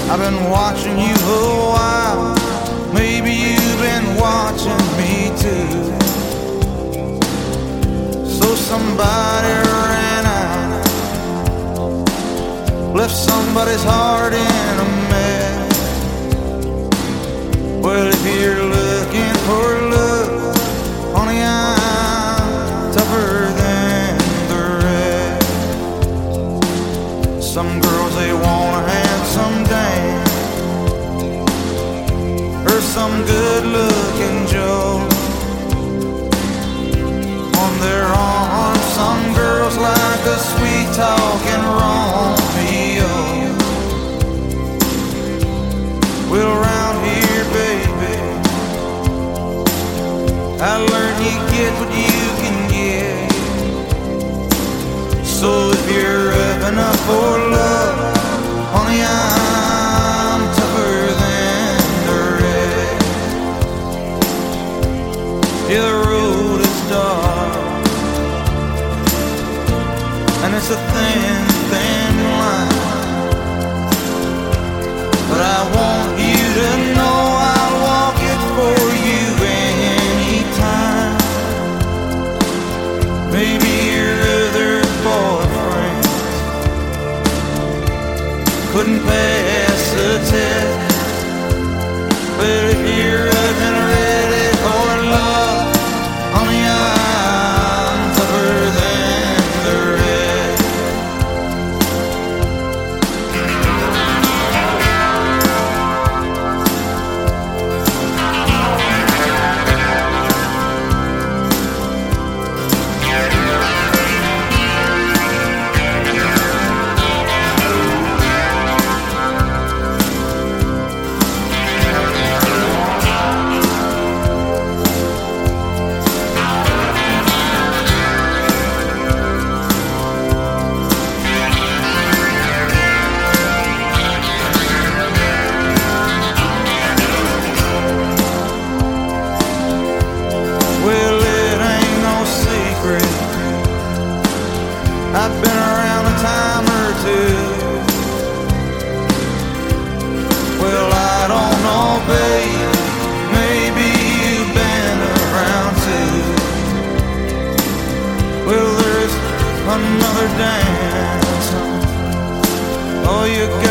I've been watching you a while. Maybe you've been watching me too. So somebody ran out, left somebody's heart in a mess. Well, if you're looking for love, honey, I'm tougher than the rest. Some girls, they want a handsome dame or some good-looking Joe on their arm. Some girls like a sweet-talking Romeo. Well, around here, baby, I learned you get what you can get. So if you're revving up for love, honey, I'm tougher than the rest. Yeah, the road is dark, and it's a thin, thin line, but I want you to know I'll walk it for you anytime. Maybe your other boyfriend couldn't pass the test, but if you're looking ready for love, honey, I'm tougher than the rest. Well, it ain't no secret, I've been around a time or two. Well, I don't know, babe, maybe you've been around too. Well, there's another dance, oh, you got